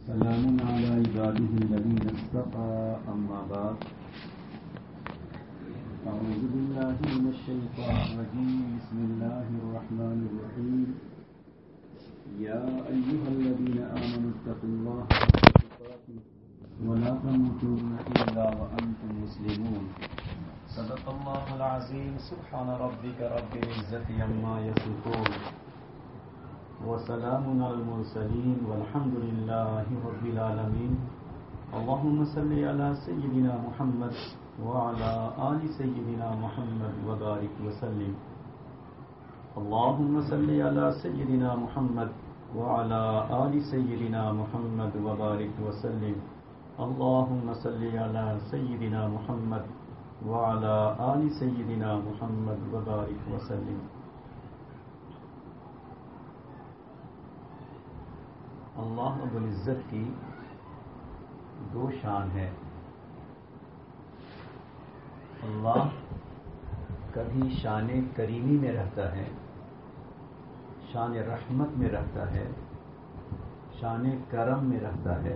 سلام على عباده الذين اصطفى أما بعد أعوذ بالله من الشيطان الرجيم بسم الله الرحمن الرحيم يا أيها الذين آمنوا اتقوا الله حق تقاته ولا تموتن إلا وأنتم مسلمون صدق الله العظيم سبحان ربك رب العزة عما يصفون وسلام على المرسلين والحمد لله رب العالمين اللهم صل على سيدنا محمد وعلى آل سيدنا محمد وبارك وسلم اللهم صل على سيدنا محمد وعلى آل سيدنا محمد وبارك وسلم اللهم صل على سيدنا محمد وعلى آل سيدنا محمد وبارك وسلم. اللہ رب العزت کی دو شان ہے. اللہ کبھی شان کریمی میں رہتا ہے، شان رحمت میں رہتا ہے، شان کرم میں رہتا ہے،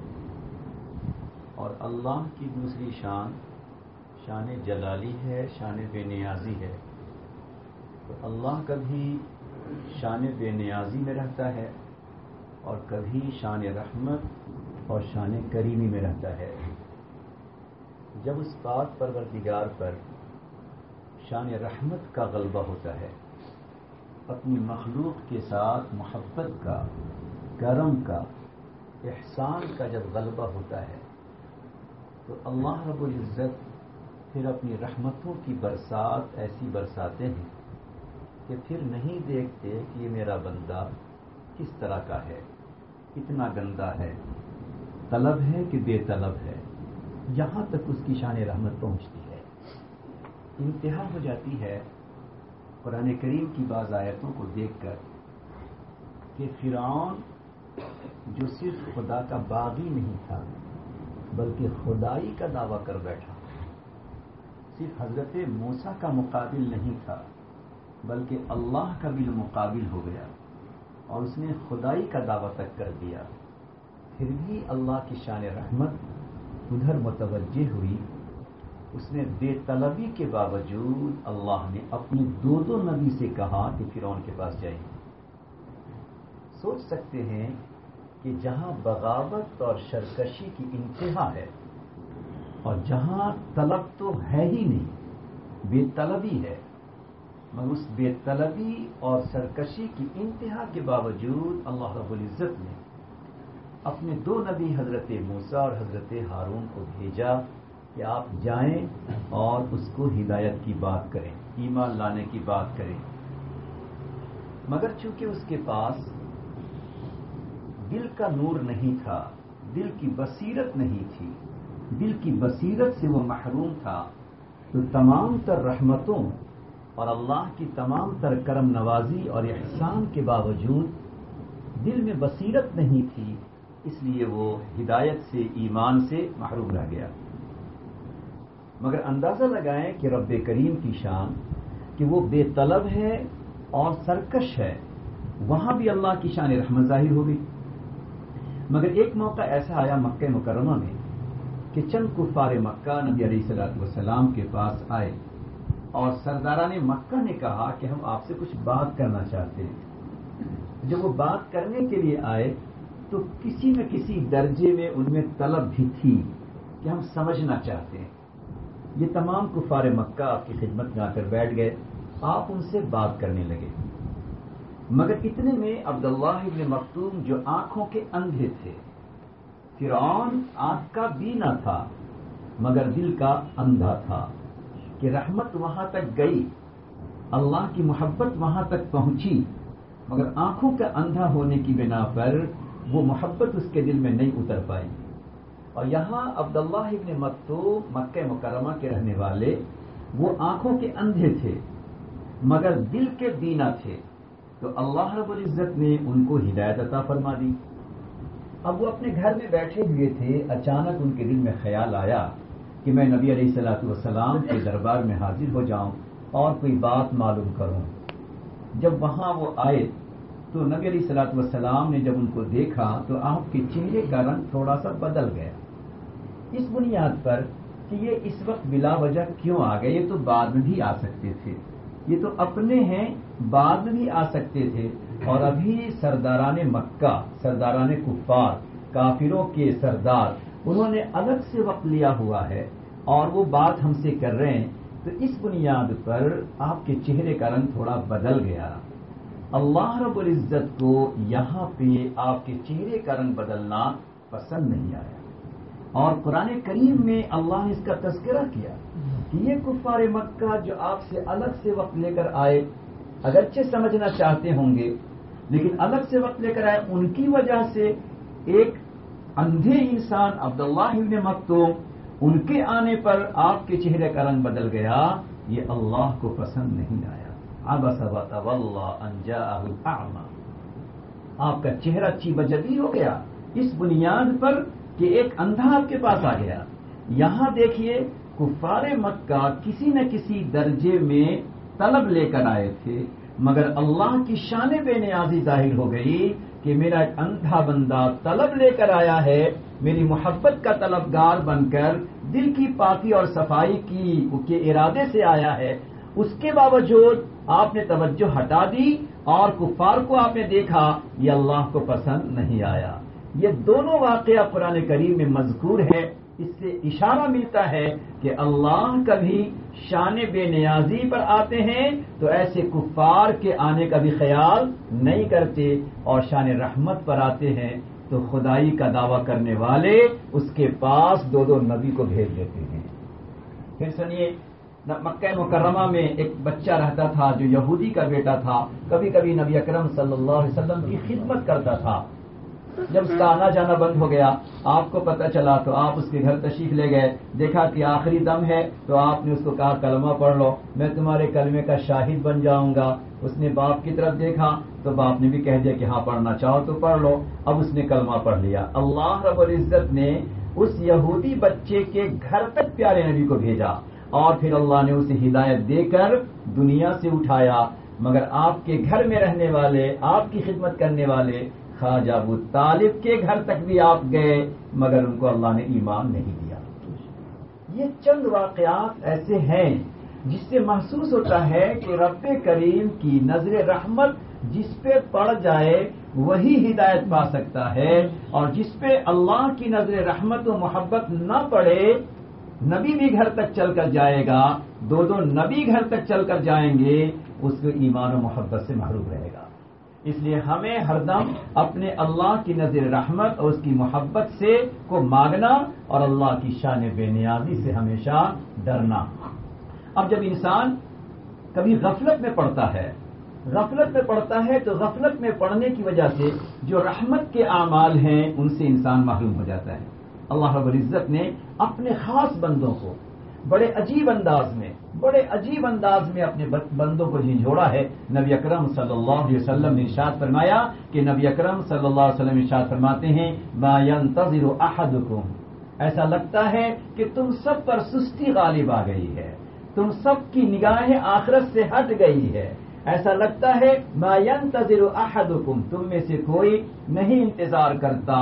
اور اللہ کی دوسری شان شان جلالی ہے، شان بے نیازی ہے. تو اللہ کبھی شان بے نیازی میں رہتا ہے اور کبھی شان رحمت اور شان کریمی میں رہتا ہے. جب اس پاک پروردگار پر شان رحمت کا غلبہ ہوتا ہے، اپنی مخلوق کے ساتھ محبت کا، کرم کا، احسان کا جب غلبہ ہوتا ہے تو اللہ رب العزت پھر اپنی رحمتوں کی برسات ایسی برساتے ہیں کہ پھر نہیں دیکھتے کہ یہ میرا بندہ کس طرح کا ہے، کتنا گندا ہے، طلب ہے کہ بے طلب ہے. یہاں تک اس کی شان رحمت پہنچتی ہے. انتہا ہو جاتی ہے قرآن کریم کی بعض آیتوں کو دیکھ کر کہ فرعون جو صرف خدا کا باغی نہیں تھا بلکہ خدائی کا دعویٰ کر بیٹھا، صرف حضرت موسیٰ کا مقابل نہیں تھا بلکہ اللہ کا بھی مقابل ہو گیا اور اس نے خدائی کا دعویٰ تک کر دیا. پھر بھی اللہ کی شان رحمت ادھر متوجہ ہوئی. اس نے بے طلبی کے باوجود اللہ نے اپنے دو نبی سے کہا کہ فرعون کے پاس جائیں. سوچ سکتے ہیں کہ جہاں بغاوت اور سرکشی کی انتہا ہے اور جہاں طلب تو ہے ہی نہیں، بے طلبی ہے، مگر اس بے طلبی اور سرکشی کی انتہا کے باوجود اللہ رب العزت نے اپنے دو نبی حضرت موسیٰ اور حضرت ہارون کو بھیجا کہ آپ جائیں اور اس کو ہدایت کی بات کریں، ایمان لانے کی بات کریں. مگر چونکہ اس کے پاس دل کا نور نہیں تھا، دل کی بصیرت نہیں تھی، دل کی بصیرت سے وہ محروم تھا، تو تمام تر رحمتوں اور اللہ کی تمام تر کرم نوازی اور احسان کے باوجود دل میں بصیرت نہیں تھی، اس لیے وہ ہدایت سے، ایمان سے محروم رہ گیا. مگر اندازہ لگائیں کہ رب کریم کی شان کہ وہ بے طلب ہے اور سرکش ہے، وہاں بھی اللہ کی شان رحمت ظاہر ہو گئی. مگر ایک موقع ایسا آیا مکہ مکرمہ میں کہ چند کفار مکہ نبی علیہ الصلوۃ والسلام کے پاس آئے اور سرداران مکہ نے کہا کہ ہم آپ سے کچھ بات کرنا چاہتے ہیں. جب وہ بات کرنے کے لیے آئے تو کسی نہ کسی درجے میں ان میں طلب بھی تھی کہ ہم سمجھنا چاہتے ہیں. یہ تمام کفار مکہ آپ کی خدمت میں آ کر بیٹھ گئے، آپ ان سے بات کرنے لگے. مگر اتنے میں عبداللہ ابن مکتوم جو آنکھوں کے اندھے تھے، فرعون آنکھ کا بینا تھا مگر دل کا اندھا تھا، کہ رحمت وہاں تک گئی، اللہ کی محبت وہاں تک پہنچی، مگر آنکھوں کا اندھا ہونے کی بنا پر وہ محبت اس کے دل میں نہیں اتر پائی. اور یہاں عبداللہ ابن مکتوم مکہ مکرمہ کے رہنے والے، وہ آنکھوں کے اندھے تھے مگر دل کے بینا تھے، تو اللہ رب العزت نے ان کو ہدایت عطا فرما دی. اب وہ اپنے گھر میں بیٹھے ہوئے تھے، اچانک ان کے دل میں خیال آیا کہ میں نبی علیہ الصلوۃ والسلام کے دربار میں حاضر ہو جاؤں اور کوئی بات معلوم کروں. جب وہاں وہ آئے تو نبی علیہ الصلوۃ والسلام نے جب ان کو دیکھا تو آپ کے چہرے کا رنگ تھوڑا سا بدل گیا، اس بنیاد پر کہ یہ اس وقت بلا وجہ کیوں آ گئے، یہ تو بعد میں بھی آ سکتے تھے، یہ تو اپنے ہیں بعد میں بھی آ سکتے تھے، اور ابھی سرداران مکہ، سرداران کفار، کافروں کے سردار، انہوں نے الگ سے وقت لیا ہوا ہے اور وہ بات ہم سے کر رہے ہیں، تو اس بنیاد پر آپ کے چہرے کا رنگ تھوڑا بدل گیا۔ اللہ رب العزت کو یہاں پہ آپ کے چہرے کا رنگ بدلنا پسند نہیں آیا، اور قرآن کریم میں اللہ نے اس کا تذکرہ کیا کہ یہ کفار مکہ جو آپ سے الگ سے وقت لے کر آئے، اگرچہ سمجھنا چاہتے ہوں گے لیکن الگ سے وقت لے کر آئے، ان کی وجہ سے ایک اندھے انسان عبداللہ ابن مکتوم، ان کے آنے پر آپ کے چہرے کا رنگ بدل گیا، یہ اللہ کو پسند نہیں آیا۔ عبس وتولى ان جاءه الاعمى، آپ کا چہرہ چی بجدی ہو گیا اس بنیاد پر کہ ایک اندھا آپ کے پاس آ گیا۔ یہاں دیکھیے کفار مکہ کسی نہ کسی درجے میں طلب لے کر آئے تھے، مگر اللہ کی شان بے نیازی ظاہر ہو گئی کہ میرا ایک اندھا بندہ طلب لے کر آیا ہے، میری محبت کا طلبگار بن کر دل کی پاکی اور صفائی کے ارادے سے آیا ہے، اس کے باوجود آپ نے توجہ ہٹا دی اور کفار کو آپ نے دیکھا، یہ اللہ کو پسند نہیں آیا۔ یہ دونوں واقعہ قرآن کریم میں مذکور ہے، اس سے اشارہ ملتا ہے کہ اللہ کبھی شان بے نیازی پر آتے ہیں تو ایسے کفار کے آنے کا بھی خیال نہیں کرتے، اور شان رحمت پر آتے ہیں تو خدائی کا دعویٰ کرنے والے اس کے پاس دو نبی کو بھیج دیتے ہیں۔ پھر سنیے، مکہ مکرمہ میں ایک بچہ رہتا تھا جو یہودی کا بیٹا تھا، کبھی کبھی نبی اکرم صلی اللہ علیہ وسلم کی خدمت کرتا تھا۔ جب اس کا آنا جانا بند ہو گیا، آپ کو پتہ چلا تو آپ اس کے گھر تشریف لے گئے، دیکھا کہ آخری دم ہے تو آپ نے اس کو کہا کلمہ پڑھ لو، میں تمہارے کلمے کا شاہد بن جاؤں گا۔ اس نے باپ کی طرف دیکھا تو باپ نے بھی کہہ دیا کہ ہاں پڑھنا چاہو تو پڑھ لو، اب اس نے کلمہ پڑھ لیا۔ اللہ رب العزت نے اس یہودی بچے کے گھر تک پیارے نبی کو بھیجا، اور پھر اللہ نے اسے ہدایت دے کر دنیا سے اٹھایا، مگر آپ کے گھر میں رہنے والے، آپ کی خدمت کرنے والے خواجہ ابو طالب کے گھر تک بھی آپ گئے، مگر ان کو اللہ نے ایمان نہیں دیا۔ یہ چند واقعات ایسے ہیں جس سے محسوس ہوتا ہے کہ رب کریم کی نظر رحمت جس پہ پڑ جائے وہی ہدایت پا سکتا ہے، اور جس پہ اللہ کی نظر رحمت و محبت نہ پڑے، نبی بھی گھر تک چل کر جائے گا، دو نبی گھر تک چل کر جائیں گے، اس کو ایمان و محبت سے محروم رہے گا۔ اس لیے ہمیں ہر دم اپنے اللہ کی نظر رحمت اور اس کی محبت سے کو مانگنا، اور اللہ کی شان بے نیازی سے ہمیشہ ڈرنا۔ اب جب انسان کبھی غفلت میں پڑتا ہے تو غفلت میں پڑنے کی وجہ سے جو رحمت کے اعمال ہیں ان سے انسان محروم ہو جاتا ہے۔ اللہ رب العزت نے اپنے خاص بندوں کو بڑے عجیب انداز میں اپنے بندوں کو جھنجھوڑا ہے۔ نبی اکرم صلی اللہ علیہ وسلم نے ارشاد فرمایا کہ نبی اکرم صلی اللہ علیہ وسلم ارشاد فرماتے ہیں ما ينتظر احدكم، ایسا لگتا ہے کہ تم سب پر سستی غالب آ گئی ہے، تم سب کی نگاہیں آخرت سے ہٹ گئی ہے، ایسا لگتا ہے ما ينتظر احدكم، تم میں سے کوئی نہیں انتظار کرتا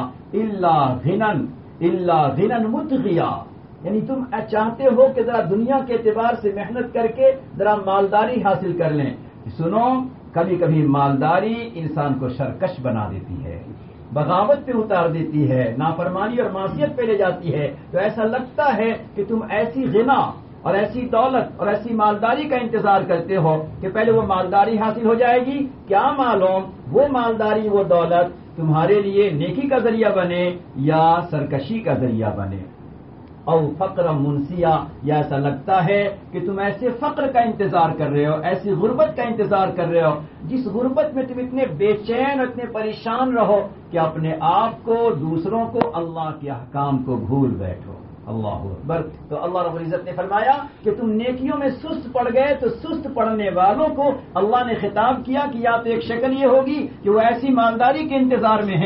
الا غنى مطغیا، یعنی تم چاہتے ہو کہ ذرا دنیا کے اعتبار سے محنت کر کے ذرا مالداری حاصل کر لیں۔ سنو، کبھی کبھی مالداری انسان کو سرکش بنا دیتی ہے، بغاوت پہ اتار دیتی ہے، نافرمانی اور معصیت پہ لے جاتی ہے، تو ایسا لگتا ہے کہ تم ایسی غنا اور ایسی دولت اور ایسی مالداری کا انتظار کرتے ہو کہ پہلے وہ مالداری حاصل ہو جائے گی، کیا معلوم وہ مالداری وہ دولت تمہارے لیے نیکی کا ذریعہ بنے یا سرکشی کا ذریعہ بنے۔ او فقر منسیا، یا ایسا لگتا ہے کہ تم ایسے فقر کا انتظار کر رہے ہو، ایسی غربت کا انتظار کر رہے ہو جس غربت میں تم اتنے بے چین اور اتنے پریشان رہو کہ اپنے آپ کو، دوسروں کو، اللہ کے احکام کو بھول بیٹھو۔ اللہ اکبر۔ تو اللہ رب العزت نے فرمایا کہ تم نیکیوں میں سست پڑ گئے، تو سست پڑنے والوں کو اللہ نے خطاب کیا کہ یا تو ایک شکل یہ ہوگی کہ وہ ایسی مالداری کے انتظار میں ہیں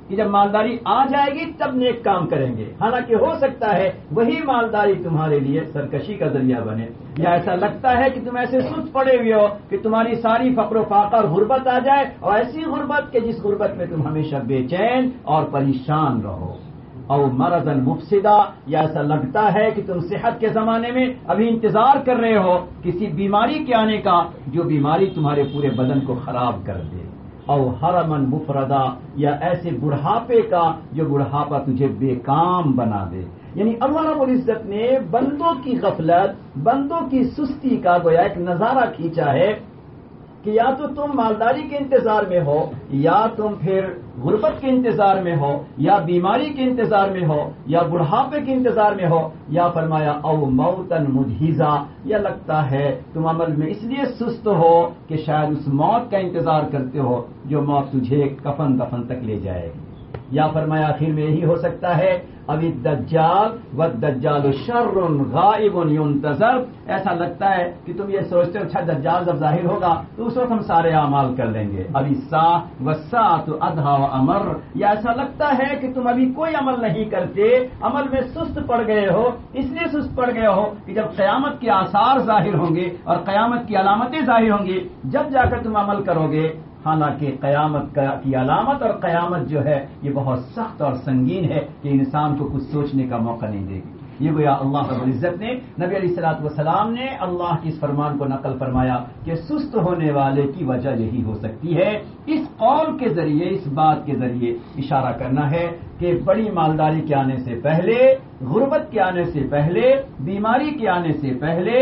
کہ جب مالداری آ جائے گی تب نیک کام کریں گے، حالانکہ ہو سکتا ہے وہی مالداری تمہارے لیے سرکشی کا ذریعہ بنے، یا ایسا لگتا ہے کہ تم ایسے سست پڑے ہوئے ہو کہ تمہاری ساری فقر و فاقہ اور غربت آ جائے، اور ایسی غربت کہ جس غربت میں تم ہمیشہ بے چین اور پریشان رہو، اور مرضاً مفسدہ، یا ایسا لگتا ہے کہ تم صحت کے زمانے میں ابھی انتظار کر رہے ہو کسی بیماری کے آنے کا جو بیماری تمہارے پورے بدن کو خراب کر دے، اور حرمن مفردا، یا ایسے بڑھاپے کا جو بڑھاپا تجھے بے کام بنا دے۔ یعنی اللہ رب العزت نے بندوں کی غفلت، بندوں کی سستی کا گویا ایک نظارہ کھینچا ہے کہ یا تو تم مالداری کے انتظار میں ہو، یا تم پھر غربت کے انتظار میں ہو، یا بیماری کے انتظار میں ہو، یا بڑھاپے کے انتظار میں ہو، یا فرمایا او موتن مجہزہ، یا لگتا ہے تم عمل میں اس لیے سست ہو کہ شاید اس موت کا انتظار کرتے ہو جو موت تجھے کفن دفن تک لے جائے گی، یا فرمایا آخر میں یہی ہو سکتا ہے ابھی دجال والدجال شر غائب ينتظر، ایسا لگتا ہے کہ تم یہ سوچتے ہو اچھا دجال جب ظاہر ہوگا تو اس وقت ہم سارے اعمال کر لیں گے، ابھی والساعة ادھا وامر، یا ایسا لگتا ہے کہ تم ابھی کوئی عمل نہیں کرتے، عمل میں سست پڑ گئے ہو، اس لیے سست پڑ گئے ہو کہ جب قیامت کے آثار ظاہر ہوں گے اور قیامت کی علامتیں ظاہر ہوں گی جب جا کر تم عمل کرو گے، حالانکہ قیامت کی علامت اور قیامت جو ہے یہ بہت سخت اور سنگین ہے کہ انسان کو کچھ سوچنے کا موقع نہیں دے گی۔ یہ گویا اللہ رب العزت نے نبی علیہ الصلوۃ والسلام نے اللہ کے اس فرمان کو نقل فرمایا کہ سست ہونے والے کی وجہ یہی ہو سکتی ہے۔ اس قول کے ذریعے، اس بات کے ذریعے اشارہ کرنا ہے کہ بڑی مالداری کے آنے سے پہلے، غربت کے آنے سے پہلے، بیماری کے آنے سے پہلے،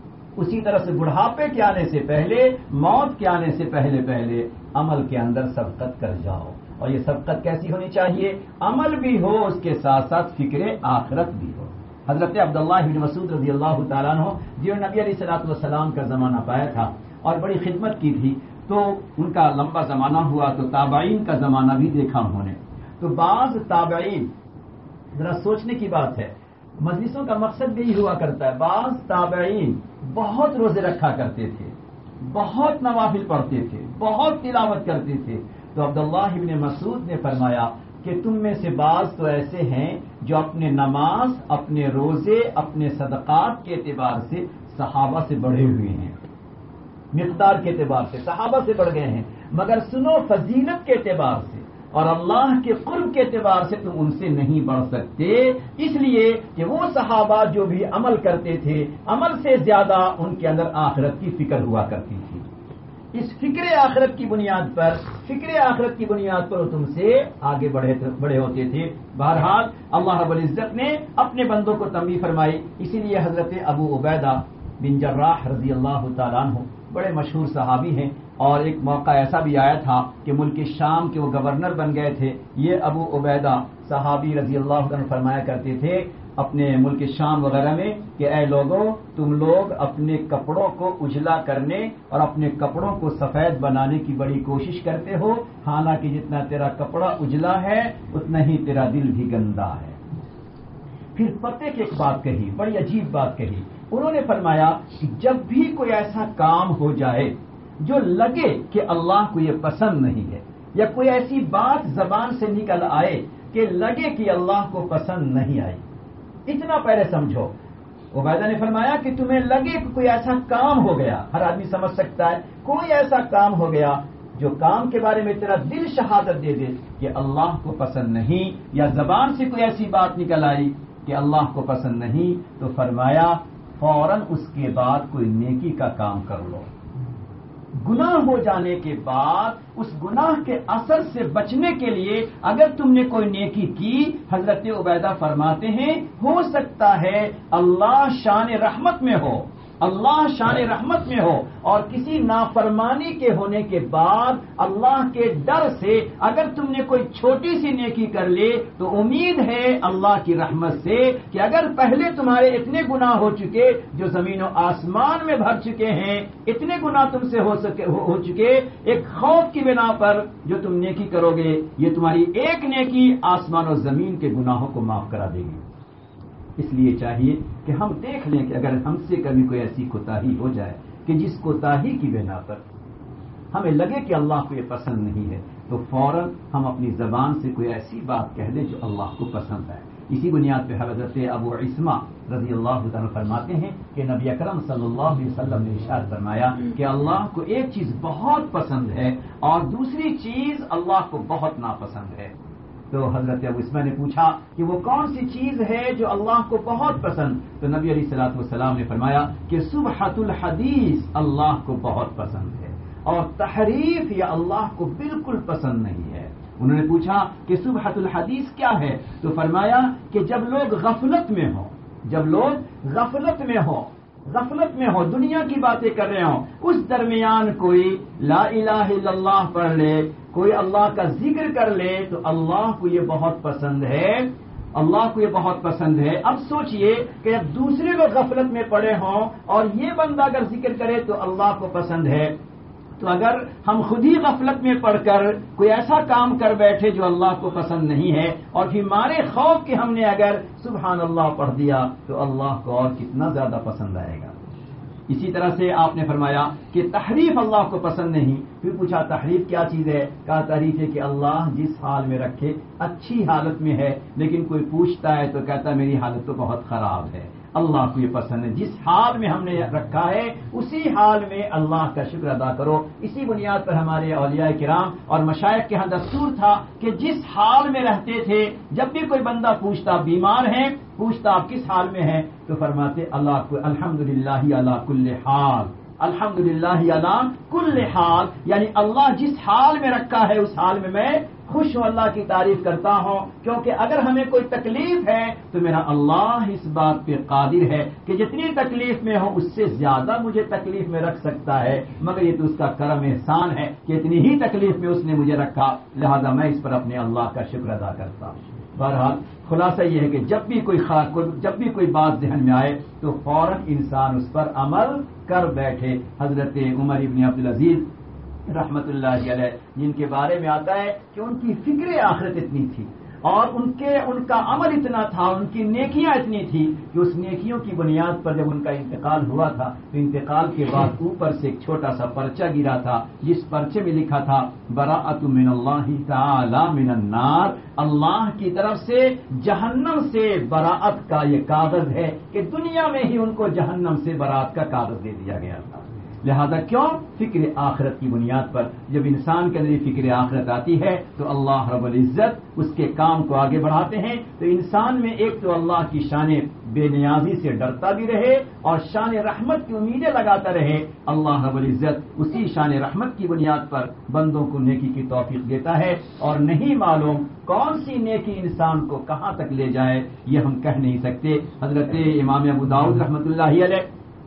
اسی طرح سے بڑھاپے کے آنے سے پہلے، موت کے آنے سے پہلے عمل کے اندر سبقت کر جاؤ، اور یہ سبقت کیسی ہونی چاہیے؟ عمل بھی ہو، اس کے ساتھ ساتھ فکر آخرت بھی ہو۔ حضرت عبداللہ بن مسعود رضی اللہ تعالیٰ عنہ جنہوں نے نبی علیہ الصلوۃ والسلام کا زمانہ پایا تھا اور بڑی خدمت کی تھی، تو ان کا لمبا زمانہ ہوا تو تابعین کا زمانہ بھی دیکھا انہوں نے، تو بعض تابعین، ذرا سوچنے کی بات ہے، مجلسوں کا مقصد بھی ہوا کرتا ہے، بعض تابعین بہت روزے رکھا کرتے تھے، بہت نوافل پڑھتے تھے، بہت تلاوت کرتے تھے، تو عبداللہ بن مسعود نے فرمایا کہ تم میں سے بعض تو ایسے ہیں جو اپنے نماز، اپنے روزے، اپنے صدقات کے اعتبار سے صحابہ سے بڑھے ہوئے ہیں، مقدار کے اعتبار سے صحابہ سے بڑھ گئے ہیں، مگر سنو فضیلت کے اعتبار سے اور اللہ کے قرب کے اعتبار سے تم ان سے نہیں بڑھ سکتے، اس لیے کہ وہ صحابہ جو بھی عمل کرتے تھے، عمل سے زیادہ ان کے اندر آخرت کی فکر ہوا کرتی تھی۔ اس فکر آخرت کی بنیاد پر وہ تم سے آگے بڑھے ہوتے تھے۔ بہرحال اللہ رب العزت نے اپنے بندوں کو تنبیہ فرمائی، اسی لیے حضرت ابو عبیدہ بن جراح رضی اللہ تعالیٰ عنہ بڑے مشہور صحابی ہیں، اور ایک موقع ایسا بھی آیا تھا کہ ملک شام کے وہ گورنر بن گئے تھے۔ یہ ابو عبیدہ صحابی رضی اللہ عنہ فرمایا کرتے تھے اپنے ملک شام وغیرہ میں کہ اے لوگوں، تم لوگ اپنے کپڑوں کو اجلا کرنے اور اپنے کپڑوں کو سفید بنانے کی بڑی کوشش کرتے ہو، حالانکہ جتنا تیرا کپڑا اجلا ہے اتنا ہی تیرا دل بھی گندا ہے۔ پھر پتے کی ایک بات کہی، بڑی عجیب بات کہی، انہوں نے فرمایا کہ جب بھی کوئی ایسا کام ہو جائے جو لگے کہ اللہ کو یہ پسند نہیں ہے، یا کوئی ایسی بات زبان سے نکل آئے کہ لگے کہ اللہ کو پسند نہیں آئی، اتنا پہلے سمجھو۔ عبیدہ نے فرمایا کہ تمہیں لگے کہ کوئی ایسا کام ہو گیا، ہر آدمی سمجھ سکتا ہے، کوئی ایسا کام ہو گیا جو کام کے بارے میں تیرا دل شہادت دے دے کہ اللہ کو پسند نہیں، یا زبان سے کوئی ایسی بات نکل آئی کہ اللہ کو پسند نہیں، تو فرمایا فوراً اس کے بعد کوئی نیکی کا کام کر لو۔ گناہ ہو جانے کے بعد اس گناہ کے اثر سے بچنے کے لیے اگر تم نے کوئی نیکی کی، حضرت عبیدہ فرماتے ہیں ہو سکتا ہے اللہ شان رحمت میں ہو، اللہ شان رحمت میں ہو، اور کسی نافرمانی کے ہونے کے بعد اللہ کے ڈر سے اگر تم نے کوئی چھوٹی سی نیکی کر لی تو امید ہے اللہ کی رحمت سے کہ اگر پہلے تمہارے اتنے گناہ ہو چکے جو زمین و آسمان میں بھر چکے ہیں، اتنے گناہ تم سے ہو چکے، ایک خوف کی بنا پر جو تم نیکی کرو گے، یہ تمہاری ایک نیکی آسمان و زمین کے گناہوں کو معاف کرا دے گی۔ اس لیے چاہیے کہ ہم دیکھ لیں کہ اگر ہم سے کبھی کوئی ایسی کوتاہی ہو جائے کہ جس کوتاہی کی بنا پر ہمیں لگے کہ اللہ کو یہ پسند نہیں ہے، تو فوراً ہم اپنی زبان سے کوئی ایسی بات کہہ دیں جو اللہ کو پسند ہے. اسی بنیاد پہ حضرت ابو عصمہ رضی اللہ عنہ فرماتے ہیں کہ نبی اکرم صلی اللہ علیہ وسلم نے ارشاد فرمایا کہ اللہ کو ایک چیز بہت پسند ہے اور دوسری چیز اللہ کو بہت ناپسند ہے. تو حضرت ابو عصمہ نے پوچھا کہ وہ کون سی چیز ہے جو اللہ کو بہت پسند؟ تو نبی علیہ الصلوۃ والسلام نے فرمایا کہ صبحۃ الحدیث اللہ کو بہت پسند ہے اور تحریف یا اللہ کو بالکل پسند نہیں ہے. انہوں نے پوچھا کہ صبحۃ الحدیث کیا ہے؟ تو فرمایا کہ جب لوگ غفلت میں ہوں، جب لوگ غفلت میں ہو دنیا کی باتیں کر رہے ہوں، اس درمیان کوئی لا الہ الا اللہ پڑھ لے، کوئی اللہ کا ذکر کر لے تو اللہ کو یہ بہت پسند ہے، اللہ کو یہ بہت پسند ہے. اب سوچئے کہ اب دوسرے لوگ غفلت میں پڑے ہوں اور یہ بندہ اگر ذکر کرے تو اللہ کو پسند ہے، تو اگر ہم خود ہی غفلت میں پڑ کر کوئی ایسا کام کر بیٹھے جو اللہ کو پسند نہیں ہے اور پھر مارے خوف کہ ہم نے اگر سبحان اللہ پڑھ دیا تو اللہ کو اور کتنا زیادہ پسند آئے گا. اسی طرح سے آپ نے فرمایا کہ تحریف اللہ کو پسند نہیں. پھر پوچھا تحریف کیا چیز ہے؟ کہا تحریف ہے کہ اللہ جس حال میں رکھے اچھی حالت میں ہے لیکن کوئی پوچھتا ہے تو کہتا میری حالت تو بہت خراب ہے. اللہ کو یہ پسند ہے جس حال میں ہم نے رکھا ہے اسی حال میں اللہ کا شکر ادا کرو. اسی بنیاد پر ہمارے اولیاء کرام اور مشائخ کے ہاں دستور تھا کہ جس حال میں رہتے تھے جب بھی کوئی بندہ پوچھتا بیمار ہیں، پوچھتا آپ کس حال میں ہیں، تو فرماتے اللہ کو الحمدللہ علی کل حال، الحمدللہ علی کل حال، یعنی اللہ جس حال میں رکھا ہے اس حال میں خوش ہوں، اللہ کی تعریف کرتا ہوں. کیونکہ اگر ہمیں کوئی تکلیف ہے تو میرا اللہ اس بات پہ قادر ہے کہ جتنی تکلیف میں ہوں اس سے زیادہ مجھے تکلیف میں رکھ سکتا ہے، مگر یہ تو اس کا کرم احسان ہے کہ اتنی ہی تکلیف میں اس نے مجھے رکھا، لہذا میں اس پر اپنے اللہ کا شکر ادا کرتا ہوں. بہرحال خلاصہ یہ ہے کہ جب بھی کوئی بات ذہن میں آئے تو فوراً انسان اس پر عمل کر بیٹھے. حضرت عمر ابن عبدالعزیز رحمت اللہ علیہ جن کے بارے میں آتا ہے کہ ان کی فکر آخرت اتنی تھی اور ان کا عمل اتنا تھا، ان کی نیکیاں اتنی تھی کہ اس نیکیوں کی بنیاد پر جب ان کا انتقال ہوا تھا تو انتقال کے بعد اوپر سے ایک چھوٹا سا پرچہ گرا تھا جس پرچے میں لکھا تھا براءۃ من اللہ تعالی من النار، اللہ کی طرف سے جہنم سے براءت کا یہ کاغذ ہے کہ دنیا میں ہی ان کو جہنم سے براءت کا کاغذ دے دیا گیا تھا. لہذا کیوں؟ فکر آخرت کی بنیاد پر جب انسان کے اندر فکر آخرت آتی ہے تو اللہ رب العزت اس کے کام کو آگے بڑھاتے ہیں. تو انسان میں ایک تو اللہ کی شان بے نیازی سے ڈرتا بھی رہے اور شان رحمت کی امیدیں لگاتا رہے. اللہ رب العزت اسی شان رحمت کی بنیاد پر بندوں کو نیکی کی توفیق دیتا ہے اور نہیں معلوم کون سی نیکی انسان کو کہاں تک لے جائے یہ ہم کہہ نہیں سکتے. حضرت امام ابو داؤد رحمۃ اللہ علیہ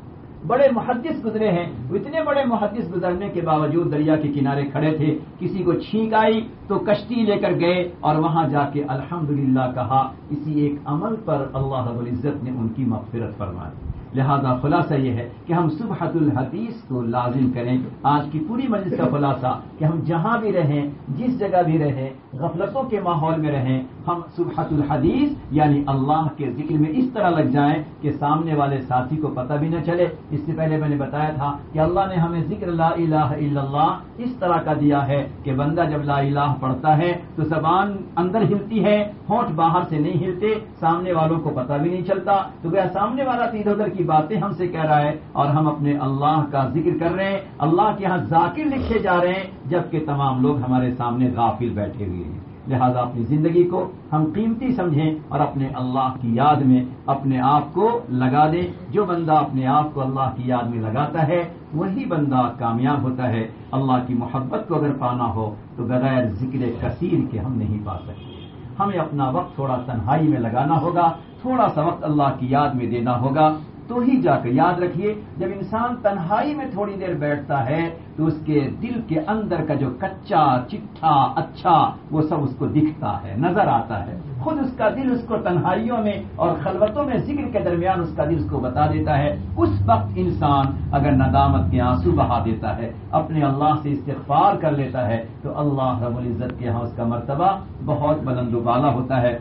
بڑے محدث گزرے ہیں، وہ اتنے بڑے محدث گزرنے کے باوجود دریا کے کنارے کھڑے تھے، کسی کو چھینک آئی تو کشتی لے کر گئے اور وہاں جا کے الحمدللہ کہا. اسی ایک عمل پر اللہ رب العزت نے ان کی مغفرت فرمائی. لہذا خلاصہ یہ ہے کہ ہم صبحۃ الحدیث کو لازم کریں. آج کی پوری مجلس کا خلاصہ کہ ہم جہاں بھی رہیں، جس جگہ بھی رہیں، غفلتوں کے ماحول میں رہیں، ہم صبحۃ الحدیث یعنی اللہ کے ذکر میں اس طرح لگ جائیں کہ سامنے والے ساتھی کو پتہ بھی نہ چلے. اس سے پہلے میں نے بتایا تھا کہ اللہ نے ہمیں ذکر لا الہ الا اللہ اس طرح کا دیا ہے کہ بندہ جب لا الہ پڑھتا ہے تو زبان اندر ہلتی ہے، ہونٹ باہر سے نہیں ہلتے، سامنے والوں کو پتہ بھی نہیں چلتا. تو گویا سامنے والا ادھر ادھر کی باتیں ہم سے کہہ رہا ہے اور ہم اپنے اللہ کا ذکر کر رہے ہیں، اللہ کے ہاں ذاکر لکھے جا رہے ہیں، جبکہ تمام لوگ ہمارے سامنے غافل بیٹھے ہوئے ہیں. لہذا اپنی زندگی کو ہم قیمتی سمجھیں اور اپنے اللہ کی یاد میں اپنے آپ کو لگا دیں. جو بندہ اپنے آپ کو اللہ کی یاد میں لگاتا ہے وہی بندہ کامیاب ہوتا ہے. اللہ کی محبت کو اگر پانا ہو تو بغیر ذکر کثیر کے ہم نہیں پا سکتے. ہمیں اپنا وقت تھوڑا تنہائی میں لگانا ہوگا، تھوڑا سا وقت اللہ کی یاد میں دینا ہوگا، تو ہی جا کر یاد رکھیے جب انسان تنہائی میں تھوڑی دیر بیٹھتا ہے تو اس کے دل کے اندر کا جو کچا چٹھا اچھا وہ سب اس کو دکھتا ہے، نظر آتا ہے. خود اس کا دل اس کو تنہائیوں میں اور خلوتوں میں ذکر کے درمیان اس کا دل اس کو بتا دیتا ہے. اس وقت انسان اگر ندامت کے آنسو بہا دیتا ہے، اپنے اللہ سے استغفار کر لیتا ہے تو اللہ رب العزت کے ہاں اس کا مرتبہ بہت بلند و بالا ہوتا ہے.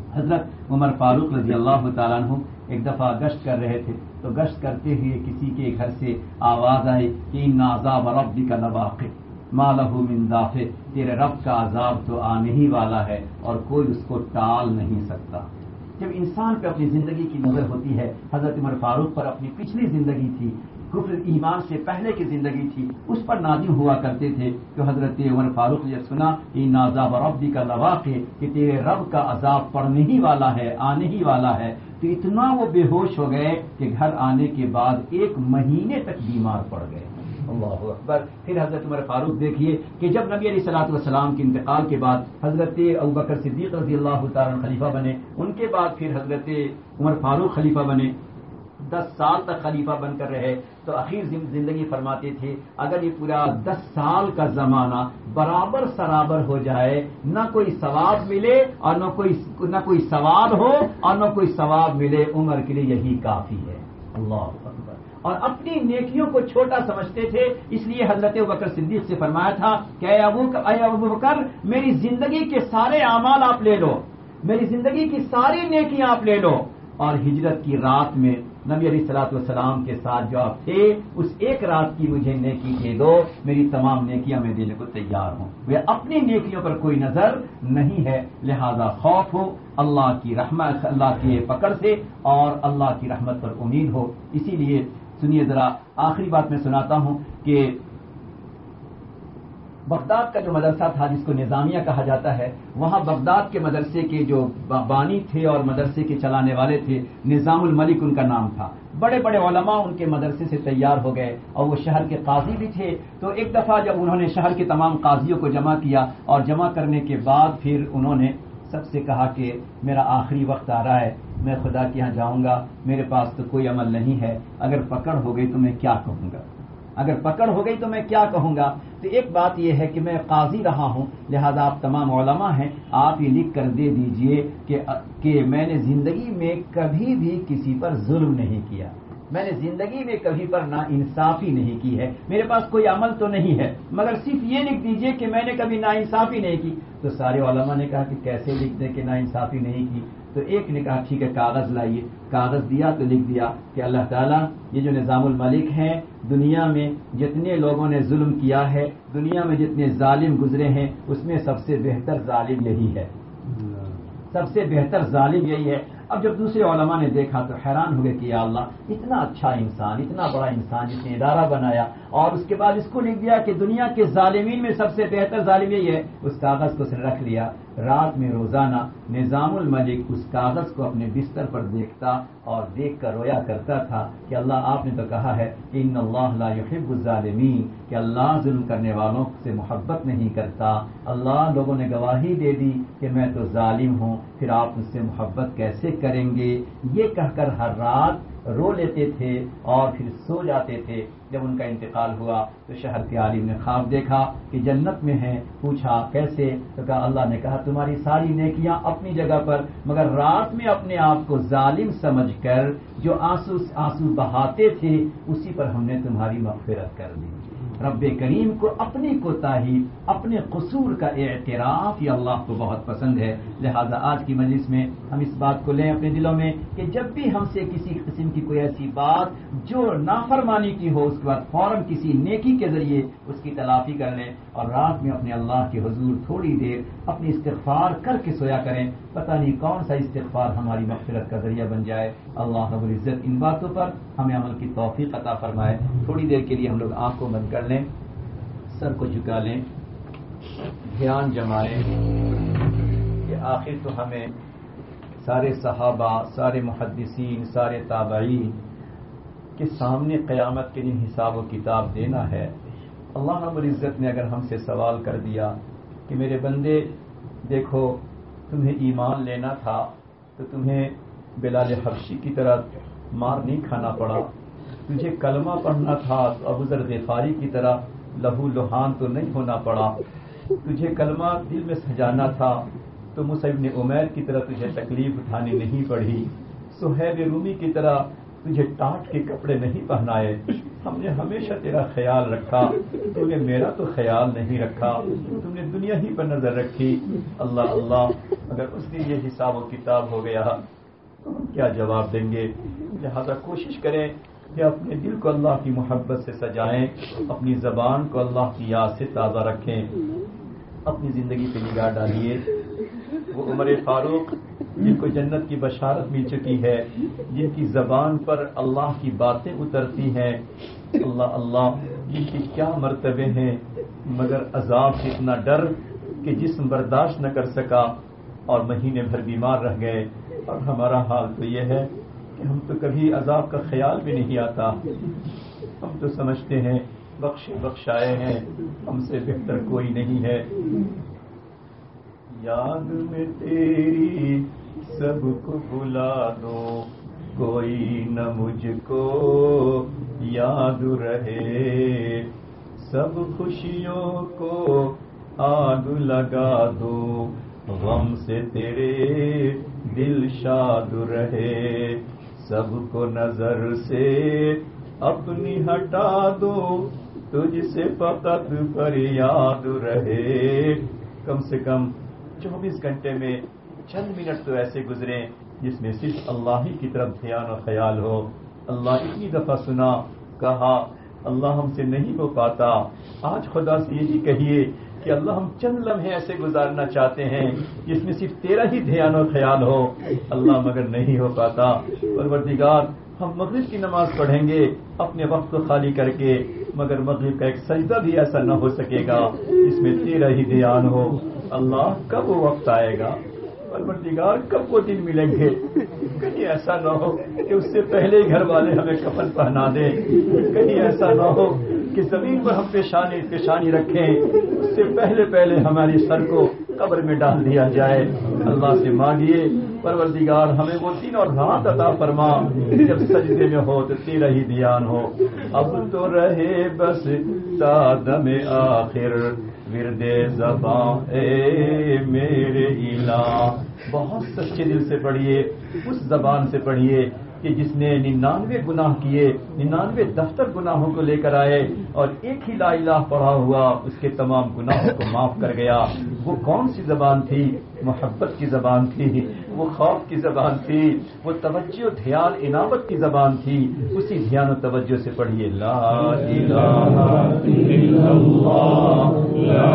حضرت عمر فاروق رضی اللہ تعالیٰ عنہ ایک دفعہ گشت کر رہے تھے تو گشت کرتے ہوئے کسی کے گھر سے آواز آئی کہ ان عذاب ربک لواقع، ما لہ من دافع، تیرے رب کا عذاب تو آنے ہی والا ہے اور کوئی اس کو ٹال نہیں سکتا۔ جب انسان پہ اپنی زندگی کی نظر ہوتی ہے، حضرت عمر فاروق پر اپنی پچھلی زندگی تھی، کفر ایمان سے پہلے کی زندگی تھی، اس پر نازل ہوا کرتے تھے، تو حضرت عمر فاروق نے سنا ان عذاب ربک لواقع، کہ تیرے رب کا عذاب پڑنے ہی والا ہے، آنے ہی والا ہے، تو اتنا وہ بے ہوش ہو گئے کہ گھر آنے کے بعد 1 مہینے تک بیمار پڑ گئے۔ اللہ اکبر۔ پھر حضرت عمر فاروق دیکھیے کہ جب نبی علیہ الصلوۃ والسلام کے انتقال کے بعد حضرت ابوبکر صدیق رضی اللہ تعالی خلیفہ بنے، ان کے بعد پھر حضرت عمر فاروق خلیفہ بنے، 10 سال تک خلیفہ بن کر رہے، تو اخیر زندگی فرماتے تھے اگر یہ پورا 10 سال کا زمانہ برابر سرابر ہو جائے، نہ کوئی ثواب ملے اور نہ کوئی سواد ہو اور نہ کوئی ثواب ملے، عمر کے لیے یہی کافی ہے۔ اللہ اکبر۔ اور اپنی نیکیوں کو چھوٹا سمجھتے تھے، اس لیے حضرت ابوبکر صدیق سے فرمایا تھا کہ اے ابوبکر، میری زندگی کے سارے اعمال آپ لے لو، میری زندگی کی ساری نیکیاں آپ لے لو، اور ہجرت کی رات میں نبی علیہ الصلوۃ والسلام کے ساتھ جو آپ تھے، اس ایک رات کی مجھے نیکی دے دو، میری تمام نیکیاں میں دینے کو تیار ہوں۔ وہ اپنی نیکیوں پر کوئی نظر نہیں ہے، لہذا خوف ہو اللہ کی رحمت، اللہ کی پکڑ سے، اور اللہ کی رحمت پر امید ہو۔ اسی لیے سنیے ذرا، آخری بات میں سناتا ہوں کہ بغداد کا جو مدرسہ تھا جس کو نظامیہ کہا جاتا ہے، وہاں بغداد کے مدرسے کے جو بانی تھے اور مدرسے کے چلانے والے تھے، نظام الملک ان کا نام تھا۔ بڑے بڑے علماء ان کے مدرسے سے تیار ہو گئے اور وہ شہر کے قاضی بھی تھے۔ تو ایک دفعہ جب انہوں نے شہر کے تمام قاضیوں کو جمع کیا اور جمع کرنے کے بعد پھر انہوں نے سب سے کہا کہ میرا آخری وقت آ رہا ہے، میں خدا کے یہاں جاؤں گا، میرے پاس تو کوئی عمل نہیں ہے، اگر پکڑ ہو گئی تو میں کیا کہوں گا، اگر پکڑ ہو گئی تو میں کیا کہوں گا۔ تو ایک بات یہ ہے کہ میں قاضی رہا ہوں، لہذا آپ تمام علماء ہیں، آپ یہ لکھ کر دے دیجئے کہ میں نے زندگی میں کبھی بھی کسی پر ظلم نہیں کیا، میں نے زندگی میں کبھی پر ناانصافی نہیں کی ہے، میرے پاس کوئی عمل تو نہیں ہے، مگر صرف یہ لکھ دیجئے کہ میں نے کبھی ناانصافی نہیں کی۔ تو سارے علماء نے کہا کہ کیسے لکھ دیں کہ ناانصافی نہیں کی؟ تو ایک نے کہا ٹھیک ہے کاغذ لائیے، کاغذ دیا تو لکھ دیا کہ اللہ تعالیٰ یہ جو نظام الملک ہیں، دنیا میں جتنے لوگوں نے ظلم کیا ہے، دنیا میں جتنے ظالم گزرے ہیں، اس میں سب سے بہتر ظالم یہی ہے، سب سے بہتر ظالم یہی ہے۔ اب جب دوسرے علماء نے دیکھا تو حیران ہو گئے کہ یا اللہ، اتنا اچھا انسان، اتنا بڑا انسان جس نے ادارہ بنایا اور اس کے بعد اس کو لکھ دیا کہ دنیا کے ظالمین میں سب سے بہتر ظالم یہی ہے۔ اس کاغذ کو اس نے رکھ لیا، رات میں روزانہ نظام الملک اس کاغذ کو اپنے بستر پر دیکھتا اور دیکھ کر رویا کرتا تھا کہ اللہ آپ نے تو کہا ہے ان اللہ لا یحب الظالمین، کہ اللہ ظلم کرنے والوں سے محبت نہیں کرتا۔ اللہ لوگوں نے گواہی دے دی کہ میں تو ظالم ہوں، پھر آپ مجھ سے محبت کیسے کریں گے؟ یہ کہہ کر ہر رات رو لیتے تھے اور پھر سو جاتے تھے۔ جب ان کا انتقال ہوا تو شہر کے عالم نے خواب دیکھا کہ جنت میں ہیں، پوچھا کیسے؟ تو کہا اللہ نے کہا تمہاری ساری نیکیاں اپنی جگہ پر، مگر رات میں اپنے آپ کو ظالم سمجھ کر جو آنسو بہاتے تھے اسی پر ہم نے تمہاری مغفرت کر دی۔ رب کریم کو اپنی کوتاہی، اپنے قصور کا اعتراف یہ اللہ کو بہت پسند ہے۔ لہذا آج کی مجلس میں ہم اس بات کو لیں اپنے دلوں میں کہ جب بھی ہم سے کسی قسم کی کوئی ایسی بات جو نافرمانی کی ہو، اس کے بعد فوراً کسی نیکی کے ذریعے اس کی تلافی کر لیں اور رات میں اپنے اللہ کے حضور تھوڑی دیر اپنی استغفار کر کے سویا کریں۔ پتہ نہیں کون سا استغفار ہماری مغفرت کا ذریعہ بن جائے۔ اللہ رب العزت ان باتوں پر ہمیں عمل کی توفیق عطا فرمائے۔ تھوڑی دیر کے لیے ہم لوگ آنکھ کو بند کر لیں، سر کو جھکا لیں، دھیان جمائیں کہ آخر تو ہمیں سارے صحابہ، سارے محدثین، سارے تابعین کے سامنے قیامت کے دن حساب و کتاب دینا ہے۔ اللہ رب العزت نے اگر ہم سے سوال کر دیا کہ میرے بندے دیکھو تمہیں ایمان لینا تھا تو تمہیں بلال حبشی کی طرح مار نہیں کھانا پڑا، تجھے کلمہ پڑھنا تھا تو ابوذر غفاری کی طرح لہو لہان تو نہیں ہونا پڑا، تجھے کلمہ دل میں سجانا تھا تو مصعب بن عمیر کی طرح تجھے تکلیف اٹھانی نہیں پڑی، صہیب رومی کی طرح تجھے ٹاٹ کے کپڑے نہیں پہنائے، ہم نے ہمیشہ تیرا خیال رکھا، تم نے میرا تو خیال نہیں رکھا، تم نے دنیا ہی پر نظر رکھی۔ اللہ اللہ، اگر اس دن یہ حساب و کتاب ہو گیا تو ہم کیا جواب دیں گے؟ لہذا کوشش کریں کہ اپنے دل کو اللہ کی محبت سے سجائیں، اپنی زبان کو اللہ کی یاد سے تازہ رکھیں، اپنی زندگی پہ نگاہ ڈالیے۔ وہ عمر فاروق جن کو جنت کی بشارت مل چکی ہے، جن کی زبان پر اللہ کی باتیں اترتی ہیں، اللہ اللہ، جن کی کیا مرتبے ہیں، مگر عذاب سے اتنا ڈر کہ جسم برداشت نہ کر سکا اور مہینے بھر بیمار رہ گئے۔ اور ہمارا حال تو یہ ہے کہ ہم تو کبھی عذاب کا خیال بھی نہیں آتا، ہم تو سمجھتے ہیں بخشائے ہیں، ہم سے بہتر کوئی نہیں ہے۔ یاد میں تیری سب کو بلا دو، کوئی نہ مجھ کو یاد رہے، سب خوشیوں کو آگ لگا دو، غم سے تیرے دل شاد رہے، سب کو نظر سے اپنی ہٹا دو، تجھ سے فقط فریاد رہے۔ کم سے کم 24 گھنٹے میں چند منٹ تو ایسے گزریں جس میں صرف اللہ ہی کی طرف دھیان و خیال ہو۔ اللہ اتنی دفعہ سنا، کہا، اللہ ہم سے نہیں ہو پاتا۔ آج خدا سے یہی کہیے کہ اللہ ہم چند لمحے ایسے گزارنا چاہتے ہیں جس میں صرف تیرا ہی دھیان و خیال ہو، اللہ مگر نہیں ہو پاتا۔ پروردگار، ہم مغرب کی نماز پڑھیں گے اپنے وقت کو خالی کر کے، مگر مغرب کا ایک سجدہ بھی ایسا نہ ہو سکے گا جس میں تیرا ہی دھیان ہو۔ اللہ کب وہ وقت آئے گا؟ پروردگار کب وہ دن ملیں گے؟ کہیں ایسا نہ ہو کہ اس سے پہلے ہی گھر والے ہمیں کفن پہنا دیں، کہیں ایسا نہ ہو کہ زمین پر ہم پیشانی رکھیں، اس سے پہلے ہماری سر کو قبر میں ڈال دیا جائے۔ اللہ سے مانگیے پروردگار ہمیں وہ دن اور رات عطا فرما جب سجدے میں ہو تو تیرا ہی دھیان ہو۔ اب تو رہے بس تا دم آخر ورد زباں اے میرے الہ۔ بہت سچے دل سے پڑھیے، اس زبان سے پڑھیے کہ جس نے 99 گناہ کیے، 99 دفتر گناہوں کو لے کر آئے اور ایک ہی لا الہ پڑھا ہوا اس کے تمام گناہوں کو معاف کر گیا۔ وہ کون سی زبان تھی؟ محبت کی زبان تھی، وہ خوف کی زبان تھی، وہ توجہ دھیان عنابت کی زبان تھی۔ اسی دھیان و توجہ سے پڑھیے لا الہ الا اللہ، لا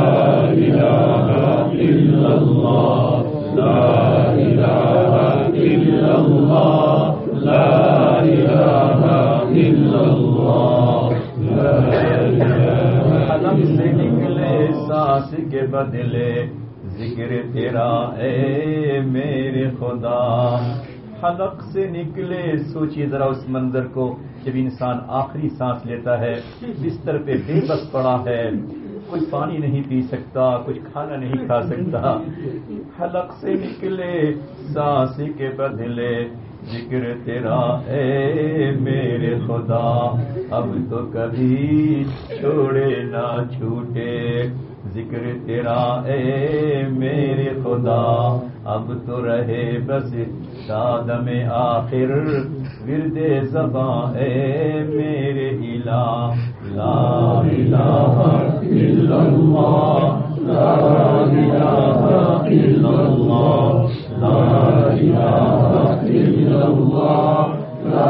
الہ الا اللہ، لا الہ الا اللہ، لا الہ الا اللہ، لا الہ۔ حلم سے نکلے سانس کے بدلے ذکر تیرا اے میرے خدا۔ حلق سے نکلے، سوچیے ذرا اس منظر کو جب انسان آخری سانس لیتا ہے، بستر پہ بے بس پڑا ہے، کوئی پانی نہیں پی سکتا، کچھ کھانا نہیں کھا سکتا۔ حلق سے نکلے سانس کے بدلے ذکر تیرا اے میرے خدا، اب تو کبھی چھوڑے نہ چھوٹے ذکر تیرا اے میرے خدا، اب تو رہے بس دم آخر ورد زباں اے میرے الہ۔ لا الہ الا اللہ، لا الہ الا اللہ، لا الہ الا اللہ، لا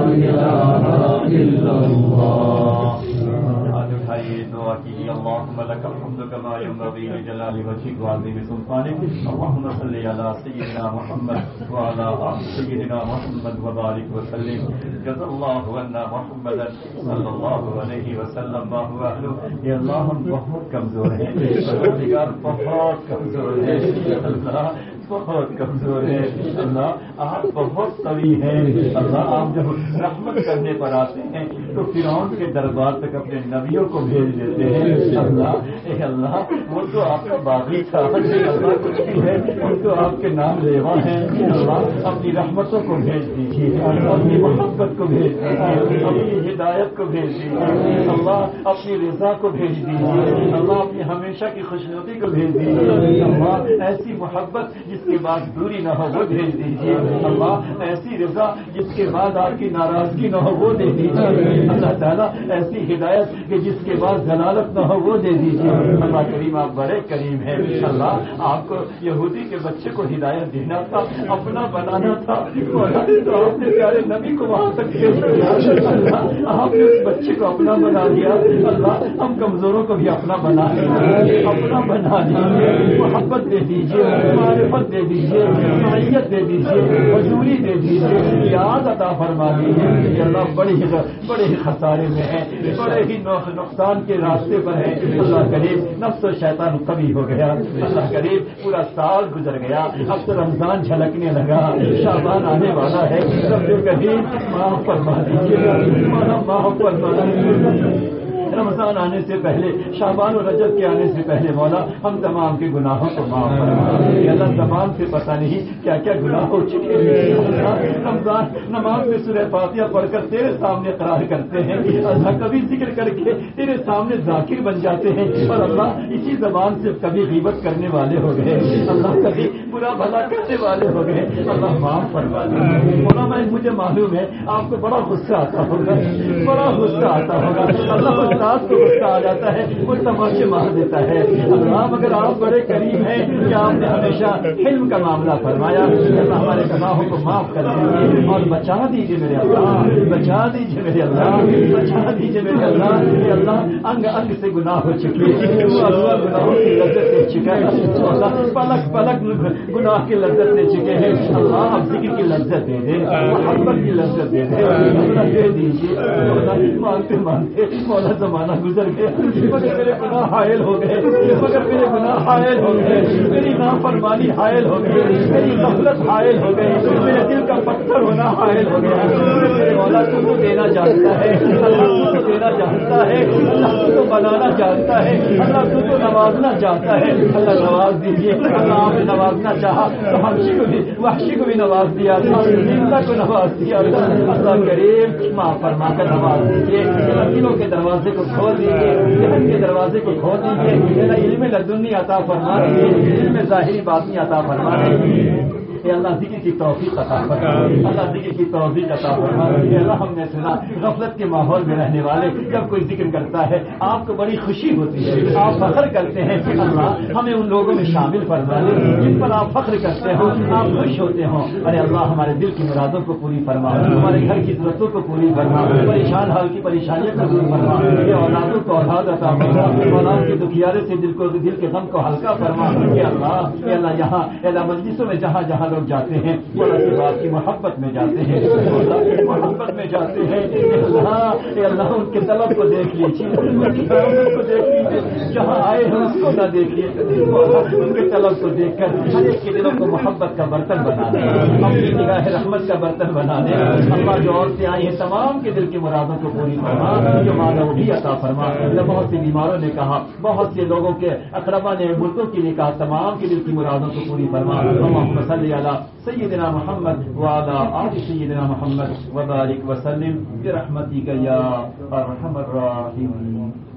الہ الا اللہ۔ ہاتھ اٹھائیے، دعا کیجیے، اللہم لک الحمد کما ینبغی لجلال وجہک وعظیم سلطانک، اللہم صلی علی سیدنا محمد وعلی آل سیدنا محمد وبارک وسلم۔ جزا اللہ عنا محمدا صلی اللہ علیہ وسلم ما هو اہلہ۔ یہ اللہ ہم بہت کمزور ہیں، پروردگار بہت کمزور ہیں، اللہ بہت کمزور ہے، اللہ آپ بہت قوی ہیں، اللہ آپ جب رحمت کرنے پر آتے ہیں تو فرعون کے دربار تک اپنے نبیوں کو بھیج دیتے ہیں۔ اللہ اے اللہ، وہ تو آپ کا باغی تھا، اللہ کچھ بھی ہے ان تو آپ کے نام لیوا ہیں، اللہ اپنی رحمتوں کو بھیج دیجیے، اپنی محبت کو بھیج دیجیے، اپنی ہدایت کو بھیج دیجیے، اللہ اپنی رضا کو بھیج دیجیے، اللہ اپنی ہمیشہ کی خوشنودی کو بھیج دیجیے، اللہ ایسی محبت جس کے بعد دوری نہ ہو وہ بھیج دیجیے اللہ، ایسی رضا جس کے بعد آپ کی ناراضگی نہ ہو وہ دے دیجیے اللہ تعالیٰ، ایسی ہدایت کہ جس کے بعد ضلالت نہ ہو وہ دے دیجیے اللہ کریم، آپ بڑے کریم ہیں اللہ، آپ کو یہودی کے بچے کو ہدایت دینا تھا، اپنا بنانا تھا، تو آپ نے پیارے نبی کو وہاں تک پیش کیا اللہ، آپ نے اس بچے کو اپنا بنا دیا اللہ، ہم کمزوروں کو بھی اپنا بنا دیجیے، اپنا بنا دیجیے، محبت دے دیجیے، معرفت دے دیجیے، معیت دے دیجیے، حضوری دے دیجیے، یاد عطا فرما دیجیے کہ اللہ بڑے ہی خسارے میں ہے، بڑے ہی نقصان کے راستے پر ہے اللہ کریم، نفس و شیطان کبھی ہو گیا اللہ کریم، پورا سال گزر گیا، اب تو رمضان جھلکنے لگا، شعبان آنے والا ہے، رب کریم معاف فرما دیجیے، معاف فرما دیجیے، رمضان آنے سے پہلے، شعبان و رجب کے آنے سے پہلے مولا ہم تمام کے گناہوں کو معاف فرما، اللہ زبان سے پتہ نہیں کیا کیا گناہ ہو چکے ہیں، رمضان نماز میں سورہ فاتحہ پڑھ کر تیرے سامنے قرار کرتے ہیں اللہ، کبھی ذکر کر کے تیرے سامنے ذاکر بن جاتے ہیں، اور اللہ اسی زبان سے کبھی غیبت کرنے والے ہو گئے اللہ، کبھی برا بھلا کرنے والے ہو گئے اللہ، معاف فرما دے مولا، مجھے معلوم ہے آپ کو بڑا غصہ آتا ہوگا، بڑا غصہ آتا ہوگا اللہ، کو غصہ آ جاتا ہے، وہ تماشے مار دیتا ہے اللہ، مگر آپ بڑے کریم ہیں کہ آپ نے ہمیشہ علم کا معاملہ فرمایا اللہ، ہمارے گناہوں کو معاف کر دیجیے اور بچا دیجیے میرے اللہ، بچا دیجیے میرے اللہ، بچا دیجیے میرے اللہ، کہ اللہ انگ انگ سے گناہ ہو چکے، گناہوں کی لذت دے چکا ہے اللہ، پلک پلک گناہ کی لذت دے چکے ہیں اللہ، اب ذکر کی لذت دے دے، محبت کی لذت دے دے دیجیے، مانتے مانتے مولا زمانہ گزر گیا، مگر میرے گناہ حائل ہو گئے، مگر میرے گناہ حائل ہو گئے، میری نافرمانی حائل ہو گئی، میری غفلت حائل ہو گئی، میرے دل کا پتھر ہونا حائل ہو گیا، میرے مولا تو کو دینا جانتا ہے اللہ، تو کو دینا جانتا ہے اللہ، تو کو بنانا جانتا ہے اللہ، تو کو نوازنا چاہتا ہے اللہ، نواز دیجیے اللہ، آپ نے نوازنا چاہا تو وحشی کو بھی نواز دیا تھا، زندہ کو نواز دیا تھا اللہ کریم، معاف فرما کر نواز دیجیے، دلوں کے دروازے کو کھول دیجیے، ذہن کے دروازے کو کھول دیجیے، علم لدنی عطا فرما دیجیے، علم ظاہری باطنی عطا فرما دیجیے، اللہ ذکر کی توفیق عطا فرما، اللہ ذکر کی توفیق عطا فرما اللہ، ہم نے سنا غفلت کے ماحول میں رہنے والے جب کوئی ذکر کرتا ہے آپ کو بڑی خوشی ہوتی ہے، آپ فخر کرتے ہیں اللہ، ہمیں ان لوگوں میں شامل فرما لے جن پر آپ فخر کرتے ہو، آپ خوش ہوتے ہوں، ارے اللہ ہمارے دل کی مرادوں کو پوری فرما، ہمارے گھر کی ضرورتوں کو پوری فرما، پریشان حال کی پریشانیوں کو دور فرما، یہ اولادوں کو اولاد عطا فرما، اولاد کے دکھیارے سے دل کے غم کو ہلکا فرما، کہ اللہ یہاں اللہ مجلسوں میں جہاں جہاں لوگ جاتے ہیں اللہ کے بعد کی محبت میں جاتے ہیں، اللہ کی محبت میں جاتے ہیں اللہ ان کے طلب کو دیکھ لیجیے، ان کی طلب کو دیکھ لیجیے، جہاں آئے ہیں اس کو نہ دیکھیے، ان کے طلب کو دیکھ کر ہر ایک کے دلوں کو محبت کا برتن بنانے، اپنی نگاہ رحمت کا برتن بنانے اللہ، جو عورتیں آئی ہیں تمام کے دل کی مرادوں کو پوری فرما، جو مانگا وہ بھی عطا فرما، بہت سے بیماروں نے کہا، بہت سے لوگوں کے اقربا نے مردوں کے لیے کہا، تمام کے دل کی مرادوں کو پوری فرما، اللہم صلی علی سیدنا محمد وعلی آل سیدنا محمد وبارک وسلم برحمتک یا ارحم الراحمین۔